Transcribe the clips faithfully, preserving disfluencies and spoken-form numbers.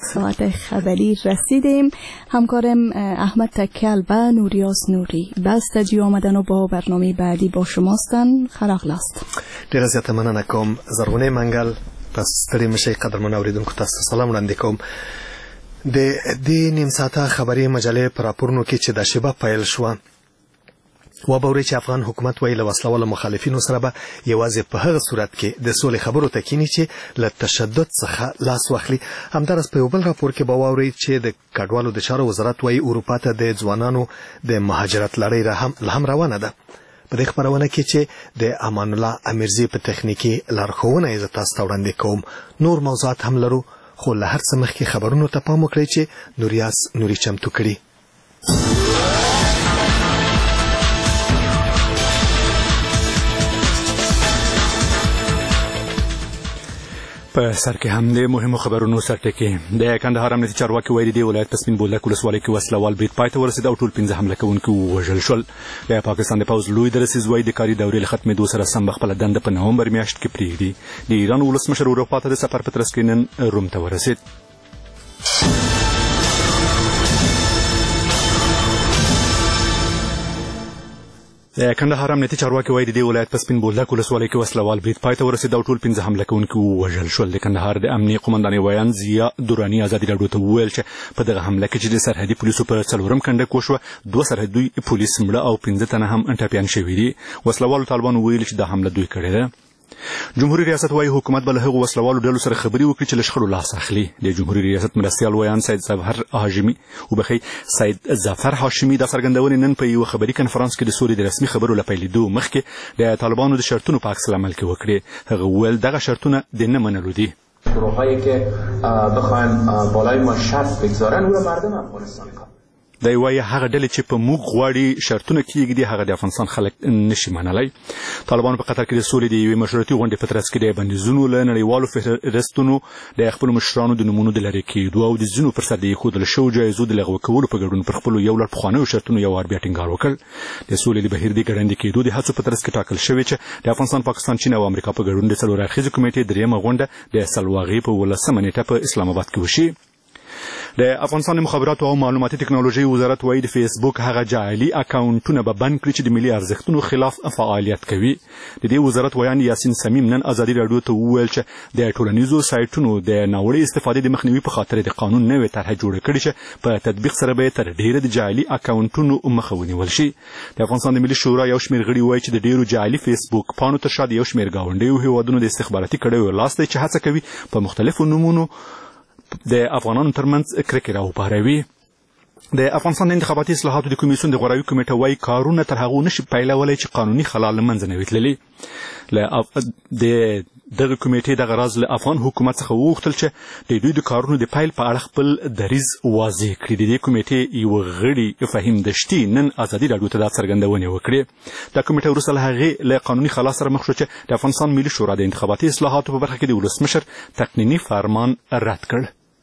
ساعت خبری رسیدیم. همکارم احمد تکیال و نوریاس نوری به استودیو آمدن و با برنامه بعدی با شماستن. خراغلاست. ډیره زیاته مننه کوم زرغونې منګل. تاسو ستړي مشئ قدرمن اوریدونکو، تاسو سلام وړاندې کوم. د دې نیم ساعته خبري مجلې پر راپورونو کې چې د شبه پیل شو و به ورې چې افغان حکومت ویل وسلواله مخالفینو سره به یوازې په هغه صورت کې د سولې خبرو ته کینی چې له تشدد څخه لاس واخلي. همدارس په یو بل راپور کې به واورئ چې د کډوالو د چارو وزارت وایي اروپا ته د ځوانانو د مهاجرت لړۍ هم روانه ده. په دې خبرونه کې چې د امان الله امیرزي په تخنیکی لارښوونه یې تاسو ته وړاندې کوم. نور موضوعات هم لرو، خو له هر څه مخکې خبرونو ته پام وکړئ چې نوریاس نوري چمتو کړي. په سر کې هم د مهمو خبرونو سرټکي. د کندهار امنیتي چارواکي ویلي دی ولایت په سپین بولدک ولسوالۍ کې وسلوال برید پای ته ورسېد او ټول پنځه حمله کوونکي ووژل شول. د پاکستان د پوځ لوی درسیز وایي د کاري دورې له ختمېدو سره سم خپله دنده په نومبر میاشت کې پرېږدي. د ایران ولسمشر اروپا ته د سفر په ترڅ کې نن روم ته ورسېد. د کندهار امنیتي چارواکي وایي د دې ولایت په سپین بولدک ولسوالۍ کې وسلوال برید پای ته ورسېد او ټول پنځه حمله کوونکي ووژل شول. د کندهار د امنیي قومندانې ویان ضیا دراني ازادي راډیو ته وویل چې په دغه حمله کې چې د سرحدي پولیسو په څلورم کنډک وشوه، دوه سرحدي پولیس مړه او پنځه تنه هم ټپیان شوي دي. وسلوالو طالبانو ویلي چې دا حمله دوی کړې ده. جمهوریت ریاست وايي حکومت به له هغو وسلوالو ډلو سره خبرې وکړي چې له شخړو لاس اخلي. د جمهوریت ریاست مرستیال ویان سید ظفر هاشمي وبخي سید ظفر هاشمي د څرګندونې نن په یو خبري کنفرانس کې د سولې د رسمي خبرو له پیلېدو مخکې د طالبانو د شرطونو په عکس العمل کې وکړي. هغه وویل دغه شرطونه د نه منلو دي. گروهایی که بخوایم بالای ما شرط بگذارن او را مردم افغانستان دی وایي هغه ډلې چې په موږ غواړي شرطونه کېږدي هغه د افغانستان خلک نشي منلی. طالبانو په قطر کې د سولې د یوې مشورتي غونډې په ترڅ کې د بندیزونو له نړیوالو فهرستونو د خپلو مشرانو د نومونو د لرې کېدو او د ځینو پر سر د ایښودل شویو جایزو د لغوه کولو په ګډون پر خپلو یو لړ پخوانیو شرطونو یو وار بیا ټینګار وکړ. د سولې د بهیر د ګړندي کېدو د هڅو په ترڅ کې ټاکل شوې چې د افغانستان، پاکستان، چین او امریکا په ګډون د څلور اړخیزې کمیټې دریمه غونډه د سلواغې په ولسمه نیټه په اسلام آباد کې وشي. د افغانستان د مخابراتو او معلوماتي ټکنالوژي وزارت وایي د فیسبوک هغه جعلي اکاونټونه به بند کړي چې د ملي ارزښتونو خلاف فعالیت کوي. د دې وزارت ویان یاسین سمیم نن ازادي راډیو ته وویل چې د ټولنیزو سایټونو د ناوړه استفادې د مخنیوي په خاطر د قانون نوې طرحه جوړه کړې چې په تطبیق سره به تر ډیره د جعلي اکاونټونو مخه ونیول شي. د افغانستان د ملي شورا یو شمېر غړي وایي چې د ډیرو جعلي فیسبوک پاڼو تر شا د یو شمېر ګاونډیو هیوادونو د استخباراتي کړیو لاس دی چې هڅه کوي په مختلفو نومونو د افغانانو ترمنځ کرکې راوپاروي. د افغانستان د انتخاباتي اصلاحاتو د کمیسیون د غوراوي کمیټه وایي کارونه تر هغو نشي پیلولی چې قانوني خلا له منځه نه وي تللي. د دغه کمیټې دغه راز له افغان حکومت څخه وغوښتل چې د دوی د کارونو د پیل په اړه خپل دریځ واضح کړي. د دې کمیټې یو غړي فهیم دشتي نن ازادي راډیو ته دا څرګندونې وکړې. دا کمیټه وروسته له هغې له قانوني خلا سره مخ شو چې د افغانستان ملي شورا د انتخاباتي اصلاحاتو په برخه کې د ولسمشر تقنیني فرمان رد کړ.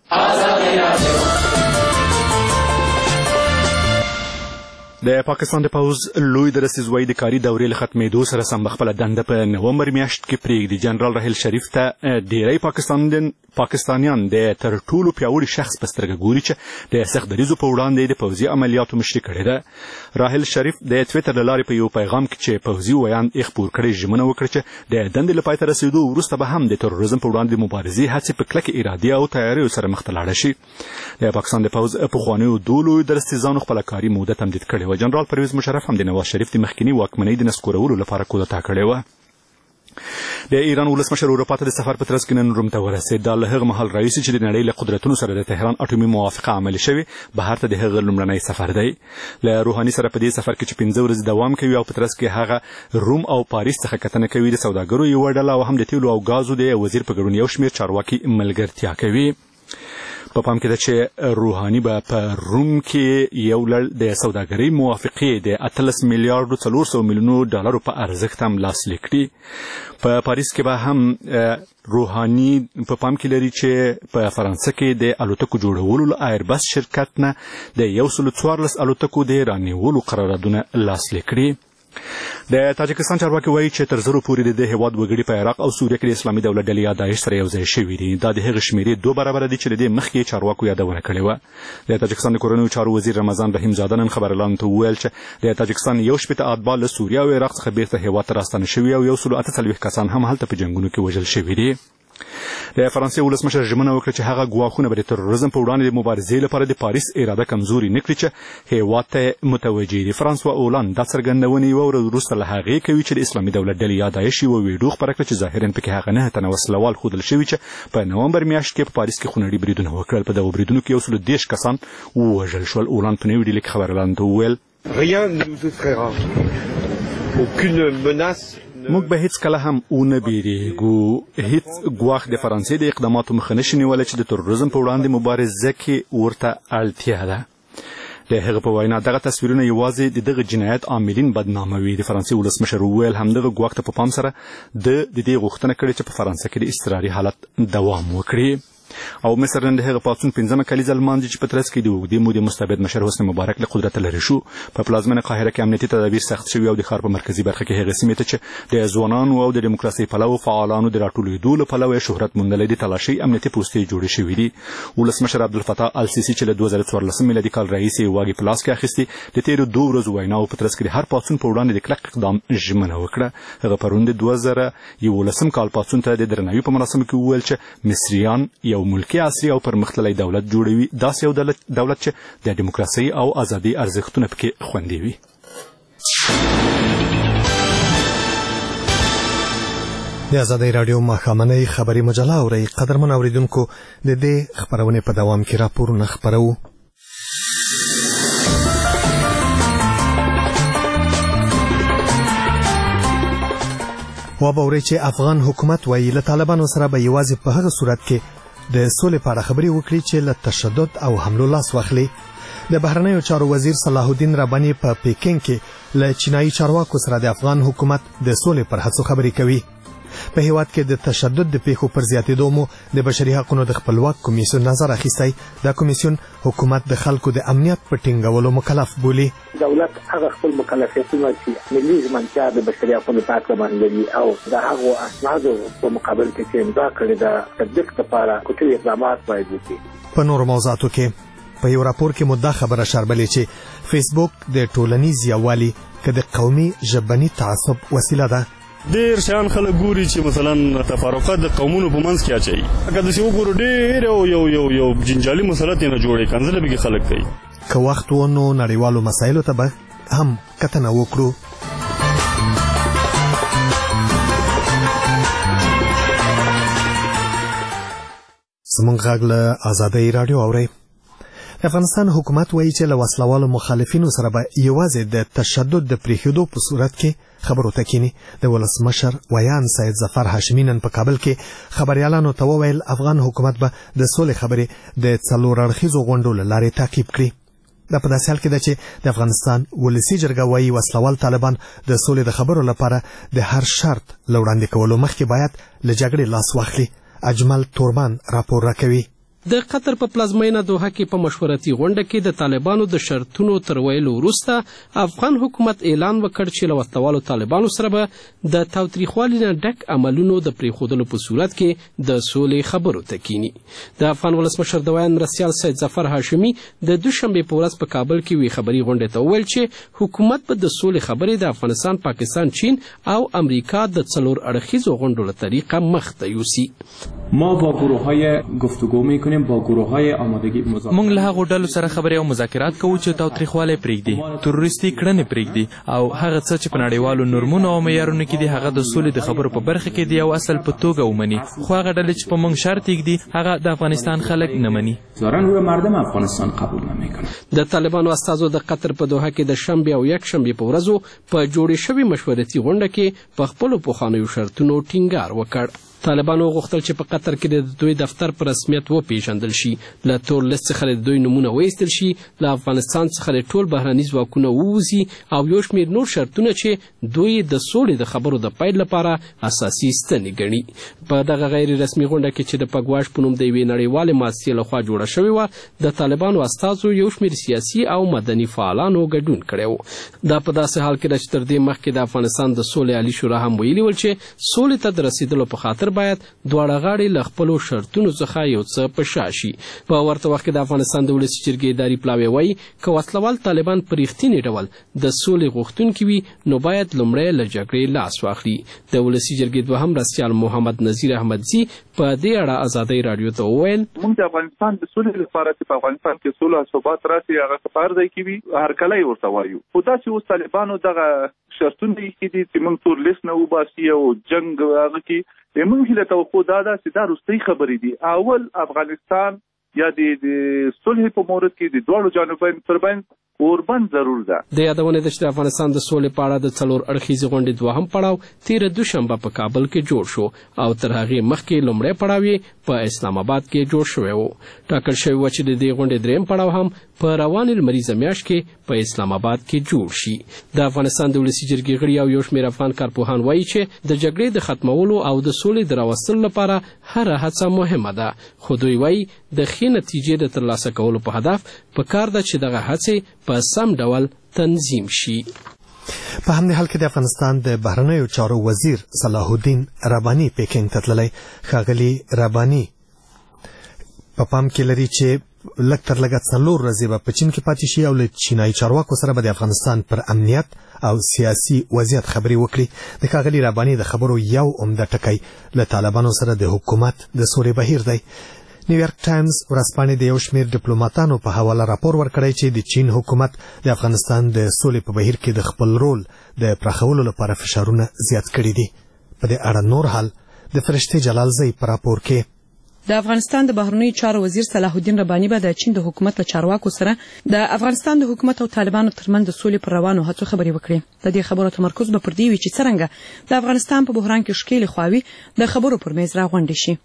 د پاکستان د پوځ لوی درسیز وایي د کاري دورې له ختمېدو سره سم خپله دنده په نومبر میاشت کې پرېږدي. جنرال راحیل شریف ته ډیری پاکستان پاکستانیان د تر ټولو پیاوړي شخص په سترګه ګوري چې د سخت دریځو په وړاندې د پوځي عملیاتو مشري کړې ده. راحیل شریف د ټویټر له لارې په یو پیغام کې چې پوځي ویان یې خپور کړی ژمنه وکړه چې د دندې له پای ته رسېدو وروسته به هم د تروریزم په وړاندې د مبارزې هڅې په کلکې ارادې او تیاریو سره مخ ته لاړه شي. د پاکستان د پوځ پخوانیو دوو لویو درستیزانو خپله کاري موده تمدید کړې وه. جنرال پرویز مشرف هم د نواز شریف د مخکینی واکمنۍ د نسکورولو لپاره کودتا کړې وه. د ایران ولسمشر اروپا ته د سفر په ترڅ کې نن روم ته ورسېد. دا له هغه مهال راهیسې چې د نړۍ له قدرتونو سره د تهران اټومي موافقه عملي شوې بهر ته د هغه لومړنی سفر دی. له روحاني سره په دې سفر کې چې پنځه ورځې دوام کوي او په ترڅ کې هغه روم او پاریس څخه کتنه کوي. د سوداګرو یوه ډله او هم د تیلو او ګازو د وزیر په ګډون یو شمېر چارواکي ملګرتیا کوي. په پام کې ده چې روحاني به په روم کې یو لړ د سوداګرۍ موافقې د اتلس میلیارډو څلور سوه میلیونو ډالرو په ارزښت هم لاسلیک کړي. په پاریس کې به هم روحاني په پام کې لري چې په فرانسه کې د الوتکو جوړولو له ایربس شرکت نه د یو سلو څوارلس الوتکو د رانیولو قراردادونه لاسلیک کړي. د تاجکستان چارواکي وایي چې تر زرو پورې د هیواد وګړي په عراق او سوریه کې د اسلامي دولت ډلې یا داعش سره یو ځای شوي دي. دا د هغې شمېرې دوه برابره دي چې د دې مخکې چارواکو یادونه کړې وه. د تاجکستان د کورنیو چارو وزیر رمضان رحیم زاده نن خبريالانو ته وویل چې د تاجکستان یو شپېته اتباع له سوریه او عراق څخه بیرته هیواد ته راستانه شوي او یو سلو اته څلوېښت کسان هم هلته په جنګونو کې وژل شوي دي. د فرانسې ولسمشر ژمنه وکړه چې هغه ګواښونه به د تروریزم په وړاندې د مبارزې لپاره د پاریس اراده کمزوري نه کړي چې هیواد ته متوجه دي. فرانسوا اولان دا څرګندونه یوه ورځ وروسته له هغې کوي چې د اسلامي دولت ډلې یا داعش یوه ویډیو خپره کړه چې ظاهرا پکې هغه نهه تنه وسلوال ښودل شوي چې په نومبر میاشت کې په پاریس کې خونړي بریدونه وکړل. په دغو بریدونو کې یو سلو دېرش کسان ووژل شول. اولان په نوې ویډیو کې خبريالانو ته وویل موږ به هیڅ کله هم ونه بیریږو. هیڅ ګواښ د فرانسې د اقداماتو مخه نشي نیولی چې د تروریزم په وړاندې مبارزه کې ورته اړتیا ده. د هغه په وینا دغه تصویرونه یوازې د دغه جنایت عاملین بدناموي. د فرانسې ولسمشر وویل همدغه ګواښ ته په پام سره د د دې غوښتنه کړې چې په فرانسه کې د اضطراري حالت دوام وکړي. او مصر نن د هغه پاڅون پنځمه کلیزه لمانځي چې په ترڅ کې د اوږدې مودې مستبد مشر حسني مبارک له قدرته لرې شو. په پلازمینه قاهره کې امنیتي تدابیر سخت شوي او د ښار په مرکزي برخه کې هغې سیمې ته چې د ځوانانو او د ډیموکراسۍ پلوو فعالانو د راټولېدو له پلوه شهرت موندلی د تلاشۍ امنیتي پوستې جوړې شوي دي. ولسمشر عبدالفتاح السیسي چې له دوه زره څوارلسم میلادي کال راهیسې یې واګې په لاس کې اخیستې د تېرو دوو ورځو ویناو په ترڅ کې د هر پاڅون په وړاندې د کلک اقدام ژمنه وکړه. هغه پرون د دوه زره یولسم کال پاڅون ته د درناوي په مراسمو کې وویل چې مصریان یو ملکي عصري او پرمختللی دولت جوړوي، داسې یو دولت, دولت چې د ډیموکراسۍ او ازادۍ ارزښتونه پکې خوندي وي. د ازادۍ راډیو ماښامنۍ خبري مجله اورئ. قدرمن اورېدونکو د دې خپرونې په دوام کې راپورونه خپروو. وبورئ چې افغان حکومت وایي له طالبانو سره به یوازې په هغه صورت کې د سولې په اړه خبرې وکړي چې له تشدد او حملو لاس واخلي. د بهرنیو چارو وزیر صلاح الدین رباني په پیکینګ کې له چینایي چارواکو سره د افغان حکومت د سولې پر هڅو خبرې کوي. په هیواد کې د تشدد د پیښو پر زیاتېدو مو د بشري حقوقو د خپلواک کمیسیون نظر اخیستی. دا کمیسیون حکومت د خلکو د امنیت په ټینګولو مکلف بولي. دولت هغه خپل مکلفیتونه چې ملي ژمنتیا د بشري حقوقو په اړه باندې لري او د هغو اسنادو په مقابل کې چې امضا کړي د تطبیق لپاره کوټي اقدامات باید وشي. په نورو موضوعاتو کې په یو راپور کې مدعا خبره شربلې چې فیسبوک د ټولنیز یووالي که د قومي ژبني تعصب وسیله ده. ډېر شیان خلک ګوري چې مثلا تفرقات د قومونو په منځ کې اچوي. که داسې وګورو ډېر یو یو یو یو جنجالي مسله ترېنه جوړوي، کنځلې پکې خلک کوي. که وخت و نو نړیوالو مسایلو ته به هم کتنه وکړو. زموږ غږ له ازادۍ راډیو اورئ. افغانستان حکومت وایي چې له وسلوالو مخالفینو سره به یوازې د تشدد د پرېښودو په صورت کې خبرو ته کینی. د ولسمشر ویان سید ظفر هاشمي نن په کابل کې خبريالانو ته وویل افغان حکومت به د سولې خبرې د څلور اړخیزو غونډو له لارې تعقیب کړي. دا په داسې حال کې ده چې د افغانستان ولسي جرګه وایي وسلوال طالبان د سولې د خبرو لپاره د هر شرط له وړاندې کولو مخکې باید له جګړې لاس واخلي. اجمل تورمان راپور راکوي. د قطر په پلازمینه دوحه کې په مشورتي غونډه کې د طالبانو د شرطونو تر ویلو وروسته افغان حکومت اعلان وکړ چې له وسلوالو طالبانو سره به د تاوتریخوالي نه ډک عملونو د پرېښودلو په صورت کې د سولې خبرو ته کینی. د افغان ولسمشر د ویان مرستیال سید ظفر هاشمي د دوشنبې په ورځ په کابل کې وی خبري غونډه ته وویل چې حکومت به د سولې خبرې د افغانستان، پاکستان، چین او امریکا د څلور اړخیزو غونډو له طریقه مخ ته یوسي. ما با گروه‌های گفتگو می‌کنیم، با گروه‌های آمادگی مذاکره. موږ له هغو ډلو سره خبرې او مذاکرات کوو چې تاوتریخوالی پرېږدي، تروریستي کړنې پرېږدي او هغه څه چې په نړیوالو نورمونو او معیارونو کې دي هغه د سولې د خبرو په برخه کې د یو اصل په توګه ومني. خو هغه ډلې چې په موږ شرط ایږدي هغه د افغانستان خلک نه مني. ظاهراً روی مردم افغانستان قبول نمی‌کنه. د طالبانو استازو د قطر په دوحه کې د شنبې او یکشنبې په ورځو په جوړې شوې مشورتي غونډه کې په خپلو پخوانیو شرطونو ټینګار وکړ. طالبانو غوښتل چې په قطر کې د دوی دفتر په رسمیت وپېژندل شي، له تور لیست څخه د دوی نومونه وایستل شي، له افغانستان څخه د ټول بهرني ځواکونه ووځي او یو شمېر نور شرطونه چې دوی د سولې د خبرو د پیل لپاره اساسي ستنې ګڼي. په دغه غیر رسمي غونډه کې چې د پګواش په نوم د یوې نړیوالې مؤسسې لخوا جوړه شوې وه، د طالبانو استازو یو شمېر سیاسي او مدني فعالانو ګډون کړی و. دا په داسې حال کې ده چې تر دې مخکې د افغانستان د سولې عالي شورا هم ویلي ول چې سولې ته د رسېدلو په خاطر باید دواړه غاړې له خپلو شرطونو څخه یو څه په شا شي. په ورته وخت کې د افغانستان د ولسي جرګې اداري پلاوی وایي که وسلوال طالبان په رښتینې ډول د سولې غوښتونکي وي نو باید لومړی له جګړې لاس واخلي. د ولسي جرګې دوهم مرستیال محمد نذیر احمدزي په دې اړه ازادۍ راډیو ته وویل موږ د افغانستان د سولې لپاره چې په افغانستان کې سوله او ثبات راشي هغه څه په هر ځای کې وي هرکلی ورته وایو. خو داسې اوس طالبانو دغه شرطونه ایښي دي چې موږ تور لیست نه وباسي او جنګ هغه کې زموږ هیله توقع دا ده چې دا وروستۍ خبرې دي. اول افغانستان یا د صلح په مورد کې د دواړو جانبین ترمنځ اوربند ضرور ده. د یادونه ده چې د افغانستان د سولې په اړه د څلور اړخیزې غونډې دوهم پړاو تېره دوشنبه په کابل کې جوړ شو او تر هغې مخکې لومړی پړاو یې په اسلام آباد کې جوړ شوی و. ټاکل شوی و چې د دې غونډې درېیم پړاو هم په روانې لمریزه میاشت کې په اسلام آباد کې جوړ شي. د افغانستان د ولسي جرګې غړي او یو شمېر افغان کارپوهان وایي چې د جګړې د ختمولو او د سولې د راوستلو لپاره هره هڅه مهمه ده، خو دوی وایي د ښې نتیجې د ترلاسه کولو په هدف پکار ده چې دغه هڅې په سم ډول تنظیم شي. په همدې حال کې د افغانستان د بهرنیو چارو وزیر صلاح الدین رباني پیکینګ ته تللی. ښاغلي رباني په پام کې لري چې لږ تر لږه څلور ورځې به په چین کې پاتې شي او له چینایي چارواکو سره به د افغانستان پر امنیت او سیاسي وضعیت خبرې وکړي. د ښاغلي رباني د خبرو یو عمده ټکی له طالبانو سره د حکومت د سولې بهیر دی. نیویارک ټایمز ورځپاڼې د یو شمېر ډیپلوماتانو په حواله راپور ورکړی چې د چین حکومت د افغانستان د سولې په بهیر کې د خپل رول د پراخولو لپاره فشارونه زیات کړي دي. په دې اړه نور حال د فرشتې جلالزی په راپور کې د افغانستان د بهرنیو چارو وزیر صلاح الدین رباني به د چین د حکومت له چارواکو سره د افغانستان د حکومت او طالبانو ترمنځ د سولې پر روانو هڅو خبرې وکړي. د دې خبرو تمرکز به پر دې وي چې څرنګه د افغانستان په بحران کې ښکېلې خواوې د خبرو پر میز راغونډې شي.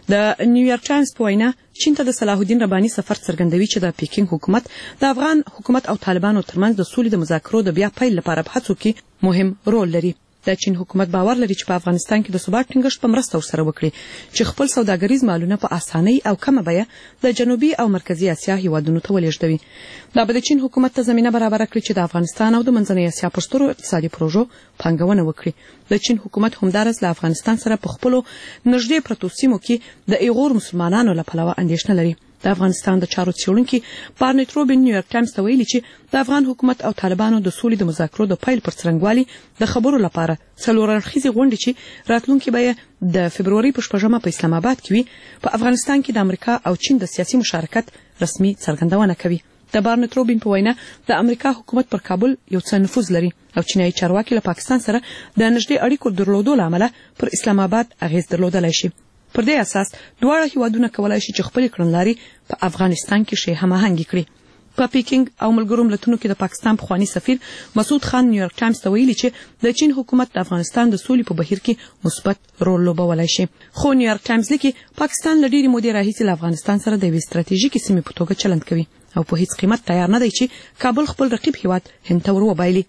د نیویارک ټایمز په وینا چین ته د صلاح الدین رباني سفر څرګندوي چې د پیکینګ حکومت د افغان حکومت او طالبانو ترمنځ د سولې د مذاکرو د بیا پیل لپاره په هڅو کې مهم رول لري. د چین حکومت باور لري چې په افغانستان کې د ثبات ټینګښت په مرسته ورسره وکړي چې خپل سوداګریز مالونه په اسانۍ او کمه بیه د جنوبي او مرکزي اسیا هیوادونو ته ولېږدوي. دا به د چین حکومت ته زمینه برابره کړي چې د افغانستان او د منځنۍ اسیا پر سترو اقتصادي پروژو پانګونه وکړي. د چین حکومت همدارس له افغانستان سره په خپلو نږدې پرتو سیمو کې د ایغور مسلمانانو له پلوه اندېښنه لري. د افغانستان د چارو څېړونکي بارنټ روبین نیویارک ټایمز ته ویلي چې د افغان حکومت او طالبانو د سولې د مذاکرو د پیل پر څرنګوالي د خبرو لپاره څلور اړخیزې غونډې چې راتلونکي به یې د فبروري په شپږمه په اسلام آباد کې وي په افغانستان کې د امریکا او چین د سیاسي مشارکت رسمي څرګندونه کوي. د بارنټ روبین په وینا د امریکا حکومت پر کابل یو څه نفوذ لري او چینایي چارواکي له پاکستان سره د نږدې اړیکو درلودو له امله پر اسلام آباد اغیز درلودلی شي. پر دې اساس دواړه هیوادونه کولای شي چې خپلې کړنلارې په افغانستان کې شی هماهنګې کړي. په پیکینګ او ملګرو ملتونو کې د پاکستان پخوانی سفیر مسعود خان نیویارک ټایمز ته ویلي چې د چین حکومت د افغانستان د سولې په بهیر کې مثبت رول لوبولی شي. خو نیویارک ټایمز لیکي پاکستان له ډېرې مودې راهیسې له افغانستان سره د یوې ستراتیژیکې سیمې په توګه چلند کوي او په هیڅ قیمت تیار نه دی چې کابل خپل رقیب هیواد هند ته ور وبایلي.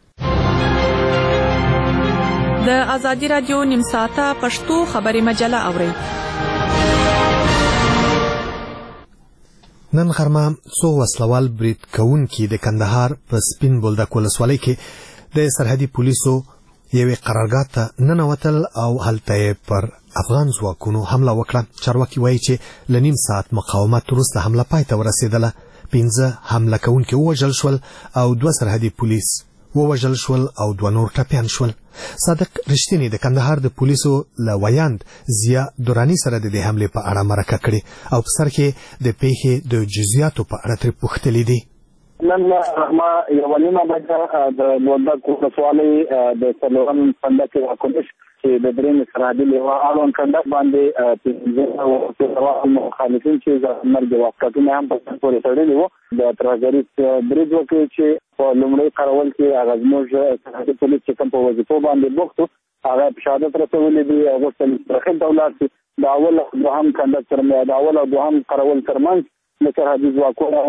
د ازادي راډیو نیم ساعته پښتو خبري مجله اورئ. نن غرمه څو وسلوال برید کوونکي د کندهار په سپین بولدک ولسوالۍ کې د سرحدي پولیسو یوې قرارګاه ته ننوتل او هلته یې پر افغان ځواکونو حمله وکړه. چارواکي وایي چې له نیم ساعت مقاومت وروسته حمله پای ته ورسېدله. پنځه حمله کوونکي ووژل شول او دوه سرحدي پولیس ووژل شول او دوه نور ټپیان شول. صادق رښتینی د کندهار د پولیسو له ویاند ضیا دوراني سره د دې حملې په اړه مرکه کړې او په سر کې د پیښې د جزئیاتو په اړه ترې پوښتلي دي. نن ما یوه نیمه بجه د بولدک ولسوالۍ د څلورم کنډک واکمش چې د درېیمې سرحدي لیوا اړوند کنډک باندې پنځه مخالفین چې د مرګ واسکټونه هم په سر پورې تړلي وو د ترهګریز برید وکړي چې په لومړي کارول کې هغه زموږ سرحدي پولیس چې کوم په وظیفو باندې بوخت هغه شهادت رسولي دي غوښتل داخل دولت د اول او دوهم کنډک ترمنځ د اول او دوهم قرول ترمنځ د سرحدي ځواکونو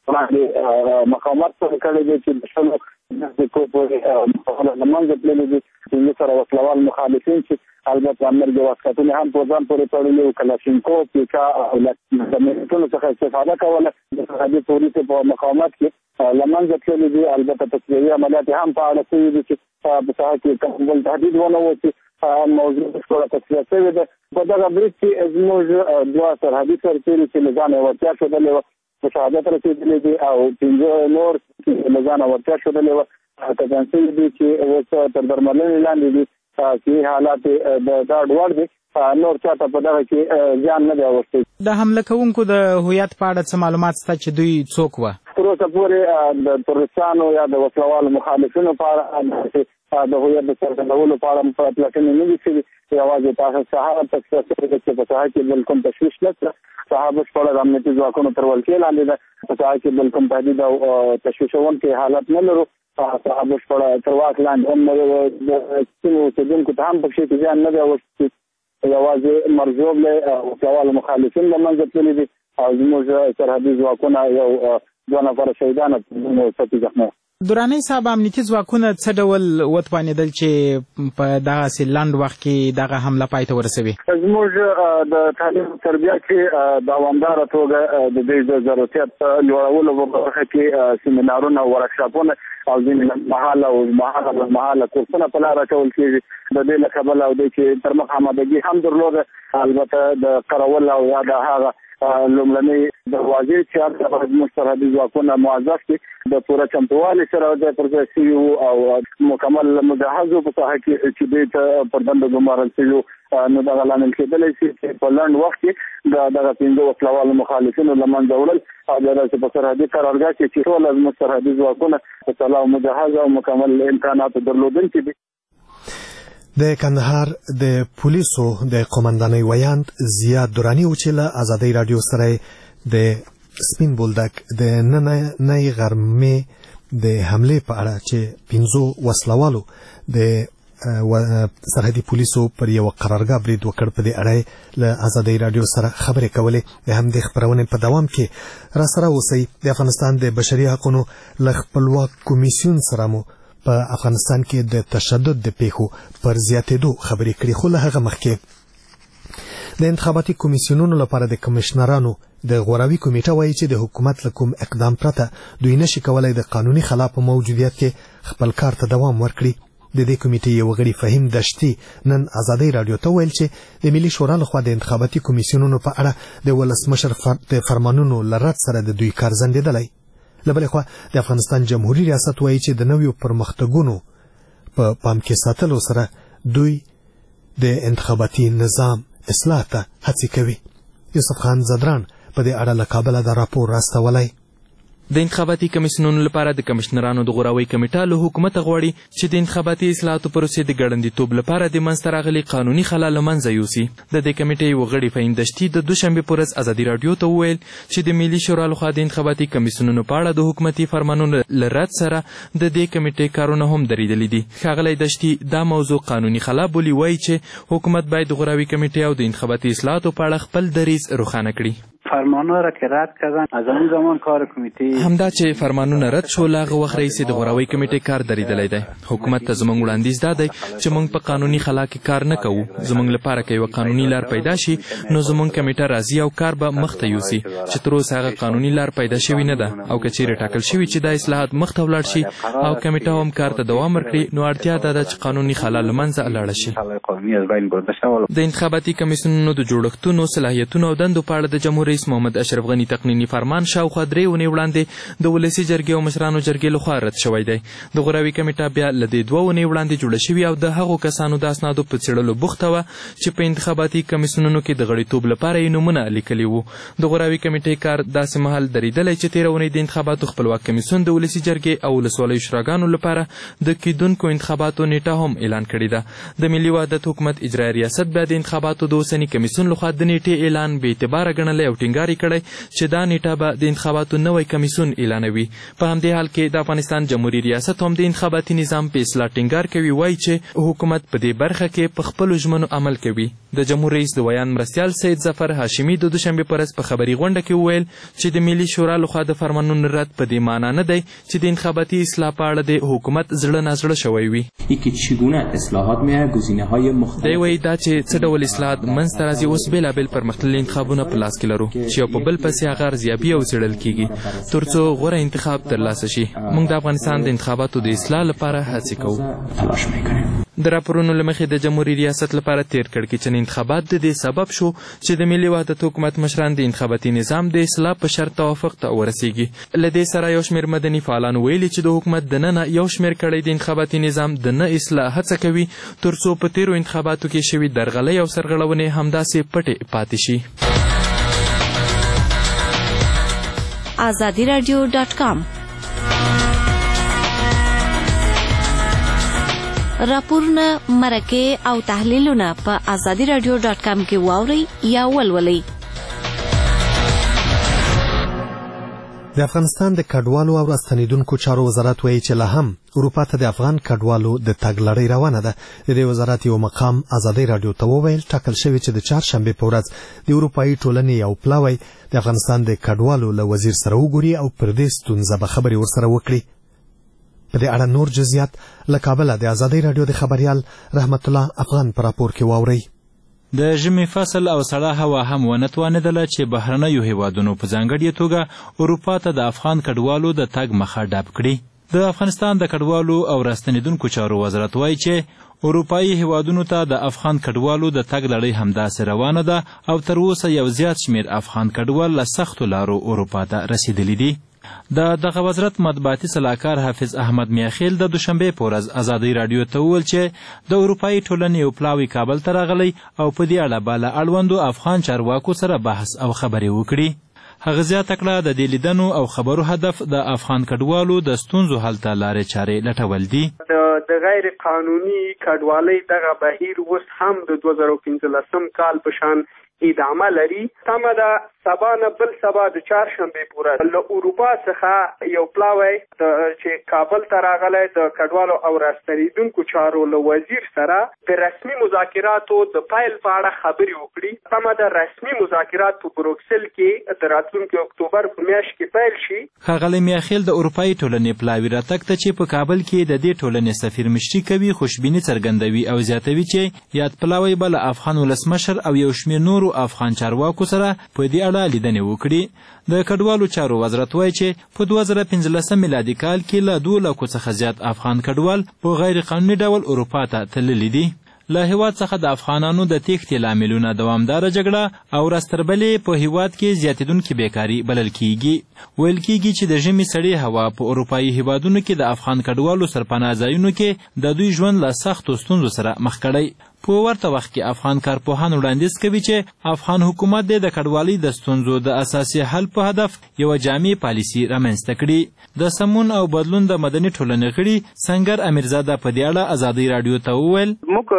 وړاندې مقاومت کړی دی چې د شلو د کوپورې د منځ تللی دي چې سره وسلوال مخالفین چې البته امرګ واسکتونه هم په ځان پورې تړلي او کلاشینکوف پیکا او د میټونو څخه استفاده کوله د سرحدي پولیسو په مقاومت کې لمنځه تللی دي. البته تصویري عملیات هم فعاله شوي دي چې په ساحه کې کوم تهدید ونه وشي موضوع ټوله تصفیه شوې ده. په دغه برید کې زموږ دوه سرحدي سرتېري چې له ځانه ورتیا ښودلې وه په شهادت رسېدلي دي او پنځه نور چې له ځانه ورتیا ښودلې وه کسان شوي دي چې اوس تر درملنې لاندې دي چې حالات د ډاډ وړ دي. نور چاته په دغه کې زیان نه دی اوښتی. د حمله کوونکو د هویت په اړه څه معلومات شته چې دوی څوک وه؟ تر اوسه پورې د تروریستانو یا د وسلوالو مخالفینو په اړه د هویت د څرګندولو په اړه پلټنې نه دي شوي. یوازې تاسو سهار تصفیه شوې ده چې په ساحه کې بل کوم تشویش نشته. ساحه بشپړه د امنیتي ځواکونو تر ولکې لاندې ده. په ساحه کې بل کوم تهدید او تشویشونکی حالت نه لرو. ساحه بشپړه تر واک لاندې هم د سیمې اوسېدونکو ته هم پکې کې زیان نه دی اوښتی. یوازې مرزوبلې وسلوالو مخالفین له منځه تللي دي او زموږ سرحدي ځواکونه یو دوه نفره شهیدان او سپي زخمه. دراني صاحب امنیتي ځواکونه څه ډول وتوانېدل چې په دغسې لنډ وخت کې دغه حمله پای ته ورسوي؟ زموږ د تعلیم تربیه کې دوامداره توګه د دې د ضرورت لوړولو په برخه کې سیمینارونه او ورکشاپونه او ځینې مهاله او مهاله مهاله کورسونه په لاره کول کېږي. د دې له کبله او د چې تر مخ آمادګي هم درلوده. البته د قرول او یا د هغه لومړنۍ دروازې چې هغه زموږ سرحدي ځواکونه موظف دي د پوره چمتووالي سره د پر ځای شوي او مکمل مجهز په ساحه کې چې دوی ته پر دنده ګمارل شوي نو دغه لامل کېدلی شي چې په لنډ وخت کې د دغه پنځه وسلوالو مخالفینو له منځه وړل او بیا داسې په سرحدي قرارګاه کې چې ټول زموږ سرحدي ځواکونه په سلا او مجهز او مکمل امکاناتو درلودونکي دي. د کندهار د پولیسو د قومندانۍ ویاند زیاد درانی و چې له ازادۍ راډیو سره د سپین بولدک د نننۍ غرمې د حملې په اړه چې پنځو وسلوالو د سرحدي پولیسو پر یو قرارګاه برید وکړ په دې اړه له ازادۍ راډیو سره خبرې کولې. د همدې خپرونې په دوام کې را سره اوسئ. د افغانستان د بشري حقوقو له خپلواک کمیسیون سره مو په افغانستان کې د تشدد د پیښو پر زیاتېدو خبرې کړې. خو له هغه مخکې د انتخاباتي کمیسیونونو لپاره د کمشنرانو د غوراوي کمیټه وایي چې د حکومت له کوم اقدام پرته دوی نشي کولای د قانوني خلا په موجودیت کې خپل کار ته دوام ورکړي. د دې کمیټې یو غړي فهیم دشتي نن ازادۍ راډیو ته ویل چې د ملي شورا لخوا د انتخاباتي کمیسیونونو په اړه د ولسمشر د فرمانونو له رد سره د دوی کار ځنډېدلی. له بلې خوا د افغانستان جمهوري ریاست وایي چې د نویو پرمختګونو په پام کې ساتلو سره دوی د انتخاباتي نظام اصلاح ته هڅې کوي. یوسف خان زدران په دې اړه له کابله د راپور راستولی. د انتخاباتي کمیسیونونو لپاره د کمشنرانو د غوراوي کمیټه له حکومت غواړي چې د انتخاباتي اصلاحاتو پروسې د ګړندیتوب لپاره د منځته راغلي قانوني خلا له منځه یوسي. د دې کمیټې یو غړي فهیم دشتي د دوشنبې په ورځ ازادي راډیو ته وویل چې د ملي شورا لخوا د انتخاباتي کمیسیونونو په اړه د حکومتي فرمانونو له رد سره د دې کمیټې کارونه هم درېدلي دي. ښاغلی دشتي دا موضوع قانوني خلا بولي. وایي چې حکومت باید د غوراوي کمیټې او د انتخاباتي اصلاحاتو په اړه خپل دریځ روښانه کړي. فرمانونه را که رد کردن از اون زمان کار کمیته همدا چې فرمانونه رد شو لاغه وخت رئیس د غوراوي کمیټې کار درېدلی دی. حکومت ته زموږ وړاندیز دا دی چې موږ په قانوني خلا کې کار نه کوو. زموږ لپاره که یوه قانوني لار پیدا شي نو زموږ کمیټه راځي او کار به مخته یوسي چې تر اوسه هغه قانوني لار پیدا شوې نه ده او که چیرې ټاکل شوي چې دا اصلاحات مخته ولاړ شي او کمیټه هم کار ته دوام ورکړي نو اړتیا دا ده چې قانوني خلا له منځه لاړه شي. د انتخاباتي کمیسیونونو د جوړښتونو صلاحیتونو او دندو په اړه د جمهور رئیس محمد اشرف غني تقنیني فرمان شاوخوا درې اونۍ وړاندې د ولسي جرګې او مشرانو جرګې لخوا رد شوی دی. د غوراوي کمیټه بیا له دې دوه اونۍ وړاندې جوړه شوې او د هغو کسانو د اسنادو په څېړلو بوخته وه چې په انتخاباتي کمیسیونونو کې د غړیتوب لپاره یې نومونه لیکلي وو. د غوراوي کمیټې کار داسې مهال درېدلی چې تېره اونۍ د انتخاباتو خپلواک کمیسیون د ولسي جرګې او ولسوالیو شوراګانو لپاره د کیدونکو انتخاباتو نیټه هم اعلان کړې ده. د ملي وحدت حکومت اجرایي ریاست بیا د انتخاباتو د اوسني کمیسیون لخوا د نیټې اعلان بې اعتباره ګڼلی او ټینګ ټینګار کړی چې دا نیټه به د انتخاباتو نوی کمیسیون اعلانوي. په همدې حال کې د افغانستان جمهوریت ریاست هم د انتخاباتي نظام په اصلاح ټینګار کوي، وایي چې حکومت په دې برخه کې په خپلو ژمنو عمل کوي. د جمهور رئیس د ویان مرستیال سید ظفر هاشمي د دوشنبې په ورځ په خبري غونډه کې وویل چې د ملي شورا لخوا د فرمانونو رد په دې معنا نه دی چې د انتخاباتي اصلاح په اړه د حکومت زړه نازړه شوی وي. دی وایي دا چې څه ډول اصلاحات منځته راځي اوس بېلابېل پرمختللي انتخابونه په لاس کې لرو چې یو په بل پسې هغه ارزیابي او څېړل کېږي تر څو غوره انتخاب ترلاسه شي. موږ د افغانستان د انتخاباتو د اصلاح لپاره هڅې کوو. د راپورونو له مخې د جمهوریت ریاست لپاره تیر کړکېچن انتخابات د دې سبب شو چې د ملي وحدت حکومت مشران د انتخاباتي نظام د اصلاح په شرط توافق ته ورسیږي. له دې سره یو شمېر مدني فعالان ویلي چې د حکومت دننه یو شمېر کړۍ د انتخاباتي نظام د نه اصلاح هڅه کوي تر څو په تیرو انتخاباتو کې شوي درغلۍ او سرغړونې همداسې پټې پاتې شي. آزادی رادیو ډاټ کام راپورونه، مرکې او تحلیلونه په آزادی رادیو ډاټ کام کې واورئ یا ولولئ. د افغانستان د کډوالو او راستنیدونکو چارو وزارت وایي چې لا هم اروپا ته د افغان کډوالو د تګ لړۍ روانه ده. د دې وزارت یو مقام آزادی رادیو ته وویل ټاکل شوی چې د چهارشنبې په ورځ د اروپایي ټولنې یو پلاوی د افغانستان د کډوالو له وزیر سره وګوري او پر دې ستونزه به خبرې ورسره وکړي. په دې اړه نور جزئیات له کابله د آزادی رادیو د خبريال رحمت الله افغان پر راپور کې واوري. د ژمي فصل او سړه هوا هم ونه توانېدله چې بهرنیو هیوادونو په ځانګړې توګه اروپا ته د افغان کډوالو د تګ مخه ډب کړي. د افغانستان د کډوالو او راستنیدونکو چارو وزارت وایي چې اروپایي هیوادونو ته د افغان کډوالو د تګ لړۍ همداسې روانه ده او تر اوسه یو زیات شمېر افغان کډوال له سختو لارو اروپا ته رسیدلي دي. د دغه وزارت مطبوعاتي سلاکار حافظ احمد میاخیل د دوشنبې په ورځ آزادی رادیو ته وویل چې د اروپایي ټولنې یو پلاوی کابل ته راغلی او په دې اړه به له اړوندو افغان چارواکو سره بحث او خبرې وکړي. هغه زیاته کړه د دې لیدنو او خبرو هدف د افغان کډوالو د ستونزو حل ته لارې چارې لټول دي. د غیر قانوني کډوالۍ دغه بهیر اوس هم د دوه زره پنځلسم کال په شان ادامه لري. تمه ده سبا نه بل سبا د چهارشنبې په ورځ له اروپا څخه یو پلاوی چې کابل ته راغلی د کډوالو او راستنیدونکو چارو له وزیر سره د رسمي مذاکراتو د پیل په اړه خبرې وکړي. تمه ده رسمي مذاکرات په بروکسل کې د راتلونکي اکتوبر په میاشت کې پیل شي. ښاغلی میاخیل د اروپایي ټولنې پلاوي راتګ ته چې په کابل کې د دې ټولنې سفیر مشري کوي خوشبیني څرګندوي او زیاتوي چې یاد پلاوی به له افغان ولسمشر او یو شمېر نورو افغان چارواکو سره په دې اړه لیدنې وکړي. د کډوالو چارو وزارت وایي چې په دوه زره پنځلسم میلادي کال کې له دوه لکو څخه زیات افغان کډوال په غیر قانوني ډول اروپا ته تللي دي. له هیواد څخه د افغانانو د تېښتې لاملونه دوامداره جګړه او راستربلې په هیواد کې زیاتېدونکې بیکاري بلل کیږي. ویل کیږي چې د ژمي سړې هوا په اروپایي هیوادونو کې د افغان کډوالو سرپناه ځایونو کې د دوی ژوند له سختو ستونزو سره مخ کړی. په ورته وخت کې افغان کارپوهان وړاندیز کوي چې افغان حکومت د کډوالۍ د ستونزو د اساسي حل په هدف یوه جامع پالیسي رامنځته کړي. د سمون او بدلون د مدني ټولنې غړي سنگر امیرزاده په دې اړه آزادی رادیو ته وویل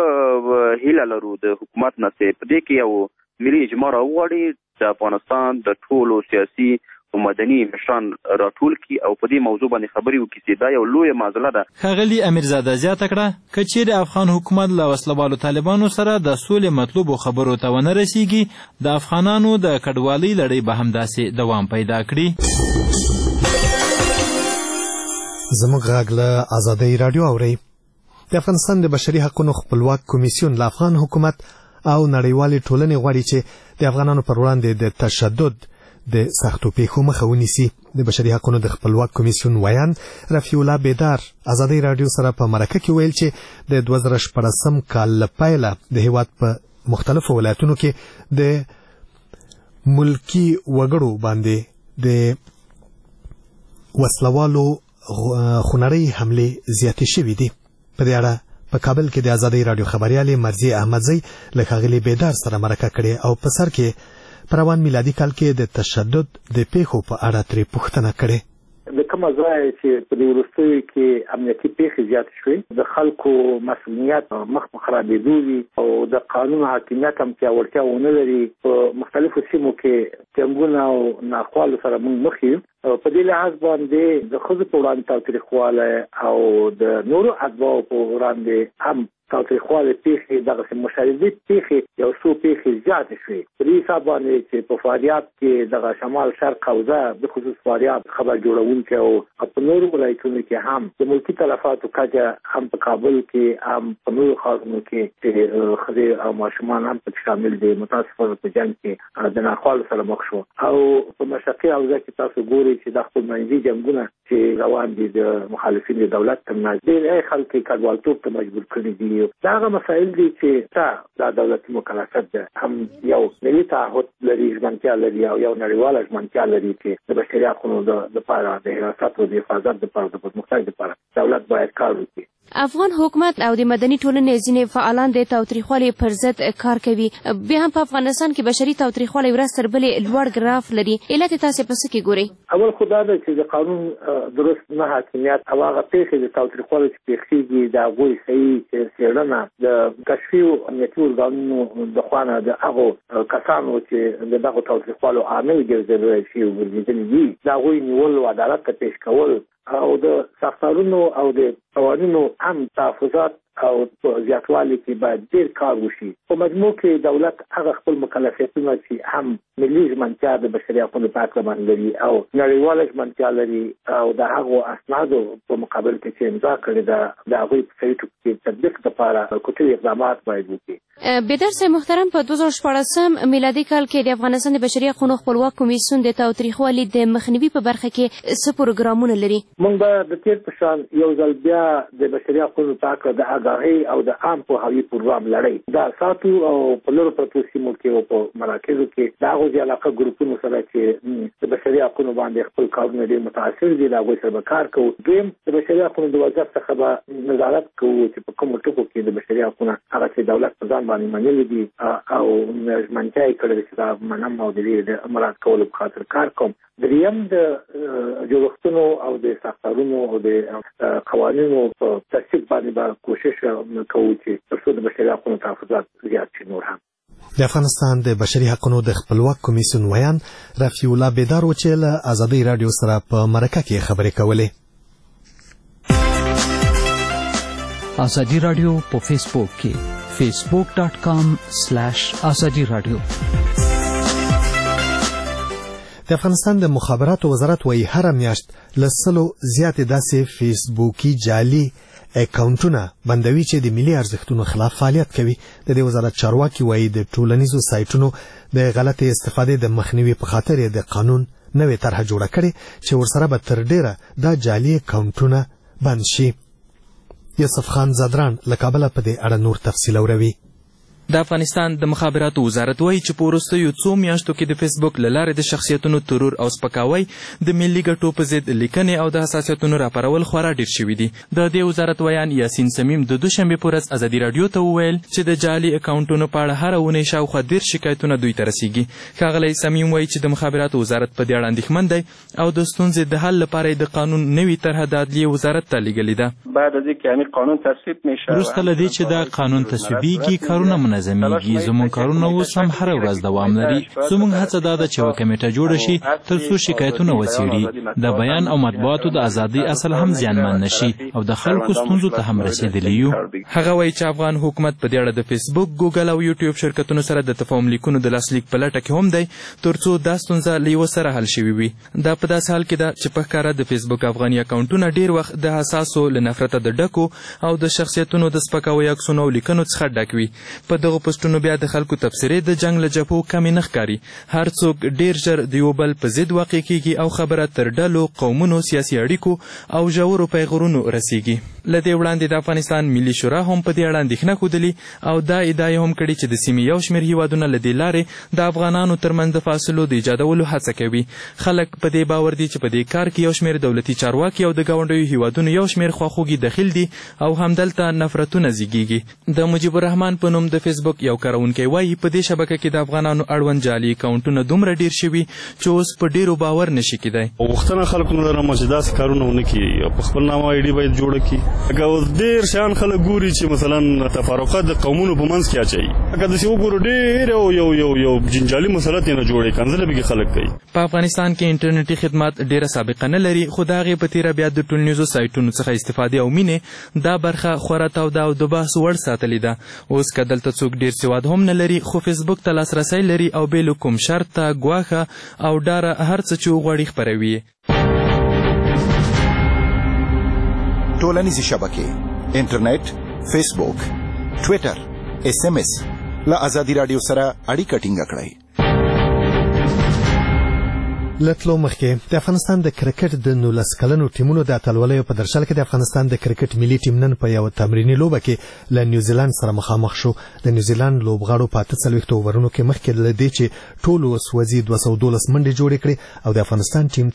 موږ هیله لرو د حکومت نه چې په دې کې یو ملي اجماع راوغواړي د افغانستان د ټولو سیاسي او مدني مشران راټول کړي او په دې موضوع باندې خبرې وکړي چې دا یو لویه معضله ده. ښاغلي امیرزاده زیاته کړه که چیرې افغان حکومت له وسلوالو طالبانو سره د سولې مطلوبو خبرو ته ونه رسیږي د افغانانو د کډوالۍ لړۍ به همداسې دوام پیدا کړي. زموږ غږ له آزادۍ رادیو اورئ. د افغانستان د بشري حقوقو خپلواک کمیسیون له افغان حکومت او نړیوالې ټولنې غواړي چې د افغانانو پر وړاندې د تشدد د سختو پیښو مخه ونیسي. د بشري حقوقو د خپلواک کمیسیون ویان رفیع الله بیدار آزادۍ رادیو سره په مرکه کې ویل چې د دوه زره شپږم کال له پیله د هیواد په مختلفو ولایتونو کې د ملکی وګړو باندې د وسلوالو خونړۍ حملې زیاتې شوې دي. په دې اړه په کابل کې د آزادۍ رادیو خبريالې مرضیه احمدزی له ښاغلي بیدار سره مرکه کړې او په سر کې په روان میلادي کال کې د تشدد د پیښو په اړه ترې پوښتنه کړې. د کومه ځای چې په دې وروستیو کې امنیتي پیښې زیاتې شوې د خلکو مسؤلیت مخ په خرابېدو وي او د قانون حاکمیت هم پیاوړتیا ونه لري. په مختلفو سیمو کې جنګونه او ناخوالو سره موږ مخ یو. په دې لحاظ باندې د ښځو په وړاندې تاوتریخوالی او د نورو اتباعو په وړاندې هم تاوتریخوالی پیښې دغسې مشردي پیښې یو څو پیښې زیاتې شوې. په دې حساب باندې چې په فاریاب کې دغه شمال شرق حوزه د خصوص فاریاب خبر جوړونکي او په نورو ولایتونو کې هم د ملکي تلفاتو کچه هم په کابل کې هم په نورو ښارونو کې چې ښځې او ماشومان هم پکې شامل دي متاسفانه په جنګ کې د ناخوالو سره مخ شو. او په مشرقي حوزه کې تاسو ګورئ چې د خپلمنځي جنګونه چې روان دي د مخالفین د دولت ترمنځ ډېر خلک کډوالتوب ته مجبور کړي دي. دا هغه مسایل دي چې تا دا دولتي مکلفیت ده هم یو ملي تعهد لري ژمنتیا لري او یو نړیواله ژمنتیا لري چې د بشري حقونو د لپاره د حراست او د حفاظت لپاره د پرمختګ لپاره دولت باید کار وکړي. افغان حکومت او د مدني ټولنې ځینې فعالان د تاوتریخوالي پر ضد کار کوي. بیا هم په افغانستان کې بشري تاوتریخوالي ورځ تر بلې لوړ ګراف لري. علت تاسې په څه کې ګورئ؟ اول خو دا ده چې د قانون درست نه حاکمیت او هغه پیښې د تاوتریخوالي چې پیښېږي د هغوی صحیح څېړنه د کشفي امنیتي ارګانونو د خوا نه د هغو کسانو چې د دغو تاوتریخوالو عامل ګرځېدلی شي او ګرځېدلي دي د هغوی نیول او عدالت ته پیش کول او د ساختارونو او د قوانینو هم تحفظات او زیاتوالي کې باید ډېر کار وشي. په مجموع کې دولت هغه خپل مکلفیتونه چې هم ملي ژمنتیا د بشري حقونو په هکله باندې لري او نړیواله ژمنتیا لري او د هغو اسنادو په مقابل کې چې امضا کړې ده د هغوی په صحیح توګه کې تطبیق لپاره کوټوي اقدامات باید وکړي. بیدر صاحب محترم، په دوه زره شپاړسم میلادي کال کې د افغانستان د بشري حقونو خپلواک کمیسیون د تاوتریخوالي د مخنیوي په برخه کې څه پروګرامونه لري؟ موږ به د تېر په شان یو ځل بیا د بشري حقونو په هکله د آګاهۍ او د عام پوهاوي پروګرام لړۍ دا ساتو او په لرو پرتو سیمو کې او په مراکزو کې د هغو د علاقه ګروپونو سره چې د بشري حقونو باندې خپل کارونه ډېر متاثر دي د هغوی سره به کار کوو. دویم د بشري حقونو د وزارت څخه به نظارت کوو چې په کومو ټکو کې د بشري حقونه هغه چې دولت په ځان باندې منلي دي او ژمنتیا یې کړې ده چې دا منم او د دې د مراعات کولو په خاطر کار کوم. دریم د جوړښتونو او د ساختارونو او د قوانینو په تصدیق باندې به کوشش کوو چې تر څو د بشري حقونو تحفظات زیات شي. نور هم د افغانستان د بشري حقونو د خپلواک کمیسیون ویان رفیع الله بیدار و چې له ازادۍ راډیو سره په مرکه کې خبرې کولې. ازادي راډیو په فیسبوک کې facebook dot com slash azadi radio. د افغانستان د مخابراتو وزارت وايي هر میاشت له سلو زیاتې داسې فیسبوکي جعلي اکاونټونه بندوي چې د ملي ارزښتونو خلاف فعالیت کوي. د دې وزارت چارواکي وايي د ټولنیزو سایټونو د غلطي استفادې د مخنیوي په خاطر د قانون نوې طرحه جوړه کړې چې ورسره به تر ډیره دا جعلي اکاونټونه بند شي. یوسف خان زادران له کابل په دې اړه نور تفصیل اوروي. د افغانستان د مخابراتو وزارت وایي چې په وروستیو څو میاشتو کې د فیسبوک له لارې د شخصیتونو ترور او سپکاوی د ملي ګټو په ضد لیکنې او د حساسیتونو راپارول خورا ډېر شوي دي. د دې وزارت ویان یاسین سمیم د دوشنبې په ورځ ازادي راډیو ته وویل چې د جعلي اکاونټونو په اړه هره اونۍ شاوخوا دېرش شکایتونه دوی ته رسیږي. ښاغلی سمیم وایي چې د مخابراتو وزارت په دې اړه اندېښمن دی او د ستونزې د حل لپاره یې د قانون نوې طرحه د عدلیې وزارت ته لیږلې ده. بعد از اینکه یعنی قانون تصویب میشه وروسته له دې چې دا قانون تصویبیږي کارونه منظمیږي. زموږ کارونه اوس هم هره ورځ دوام لري. زموږ هڅه دا ده چې یوه کمیټه جوړه شي تر څو شکایتونه وڅېړي، د بیان او مطبوعاتو د ازادۍ اصل هم زیانمن نشي او د خلکو ستونزو ته هم رسېدلي یو. هغه وایي چې افغان حکومت په دې اړه د فیسبوک، ګوګل او یوټیوب شرکتونو سره د تفاهم لیکونو د لاسلیک په لټه کې هم دی تر څو دا ستونزه له یوه سره حل شوې وي. دا په داسې حال کې ده چې په ښکاره د فیسبوک افغاني اکاونټونه ډېر وخت د حساسو له نفرته د ډکو او د شخصیتونو د سپکاوي عکسونو او لیکنو څخه ډک وي. په دغو پوسټونو بیا د خلکو تبصرې د جنګ له جبهو کمې نه ښکاري. هر څوک ډېر ژر د یو بل په ضد واقع کېږي او خبره تر ډلو، قومونو، سیاسي اړیکو او ژورو پیغورونو رسیږي. له دې وړاندې د افغانستان ملي شورا هم په دې اړه اندېښنه ښودلې او دا ادعا یې هم کړې چې د سیمې یو شمېر هیوادونه له دې لارې د افغانانو ترمنځ د فاصلو د ایجادولو هڅه کوي. خلک په دې باور دي چې په دې کار کې یو شمېر دولتي چارواکي او د ګاونډیو هیوادونو یو شمېر خواخوږي دخیل دي او همدلته نفرتونه زیږیږي. د مجیب الرحمن په نوم د فیسبوک یو کاروونکی وایي په دې شبکه کې د افغانانو اړوند جعلي اکاونټونه دومره ډېر شوي چې اوس په ډېرو باور نشي کېدی. غوښتنه خلکو نه لرم چې داسې کارونه ونه کړي او په خپل نامه آی ډي باید جوړه کړي. لکه اوس ډېر شیان خلک ګوري چې مثلا تفرقات د قومونو په منځ کې اچوي. لکه داسې وګورو ډېر یو یو یو یو جنجالي مسله ترېنه جوړوي کنځلې پکې خلک کوي. په افغانستان کې انټرنیټي خدمات ډېره سابقه نه لري خو د هغې په تېره بیا د ټولنیزو سایټونو څخه استفادې او مینې دا برخه خورا توده او د بحث وړ ساتلې ده. اوس که دلته څوک ډېر سواد هم نه لري خو فیسبوک ته لاسرسی لري او بې له کوم شرطه ګواښه او ډاره هر څه چې وغواړي خپروي. ټولنیزې شبکې انټرنیټ، فیسبوک، ټویټر، اس ام اس له ازادي راډیو سره اړیکه ټینګه کړئ. لتلو مخکې د افغانستان د کرکټ د نولس کلنو ټیمونو د اتلولیو په درشل کې د افغانستان د کرکټ ملي ټیم نن په یو تمریني لوبه کې له نیوزیلند سره مخامخ شو. د نیوزیلند لوبغاړو په اته څلوېښت اوورونو کې مخکې له دې چې ټولو سوځي دوه سوه دولس منډې جوړې کړې او د افغانستان ټیم